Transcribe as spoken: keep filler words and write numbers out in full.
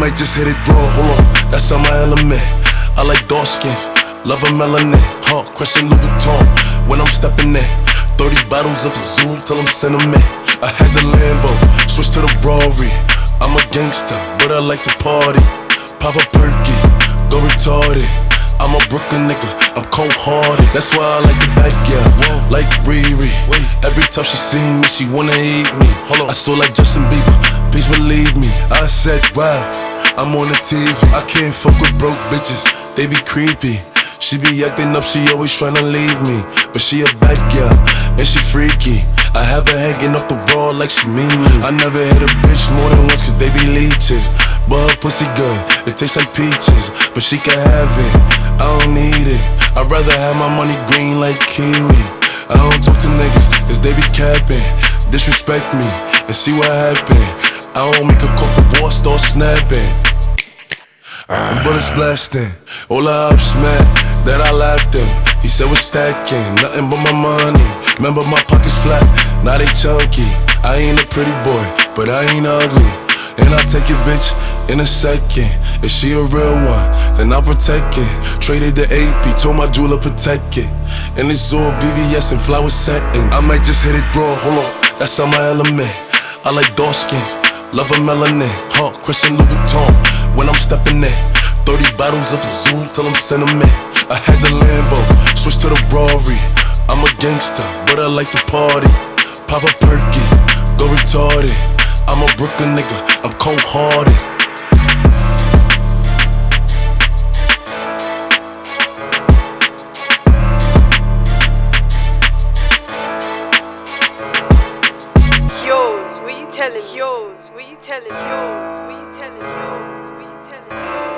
might just hit it raw, hold on, that's on my element. I like dark skins, love a melanin. Heart crushing Louis Vuitton when I'm stepping in. Thirty bottles up a Zoom till I'm sentiment. I had the Lambo, switch to the Rari. I'm a gangster, but I like to party. Pop a perky, go retarded. I'm a Brooklyn nigga, I'm cold-hearted. That's why I like the back, yeah, like Riri. Every time she see me, she wanna eat me. I still like Justin Bieber, please believe me. I said, wow, I'm on the T V. I can't fuck with broke bitches, they be creepy. She be acting up, she always tryna leave me. But she a bad girl, and she freaky. I have her hanging off the wall like she mean me. I never hit a bitch more than once cause they be leeches. But her pussy good, it tastes like peaches. But she can have it, I don't need it. I'd rather have my money green like kiwi. I don't talk to niggas cause they be capping. Disrespect me and see what happen. I don't make a call for war, start snapping. Uh, bullets blasting, all the ups man that I laughed him. He said we're stacking, nothing but my money. Remember my pockets flat, now they chunky. I ain't a pretty boy, but I ain't ugly. And I'll take your bitch in a second. If she a real one, then I'll protect it. Traded the A P, told my jeweler protect it. And it's all B B S and flower settings. I might just hit it raw, hold on, that's on my element. I like dark skins, love a melanin. Heart crushing Louis Vuitton when I'm stepping in. Thirty bottles of Zoom till I'm sentiment. I had the Lambo, switch to the Rari. I'm a gangster, but I like to party. Pop a perky, go retarded. I'm a Brooklyn nigga, I'm cold-hearted. Yours, what you telling? Yours, what you telling? Yours, what you telling? Yours, what you telling?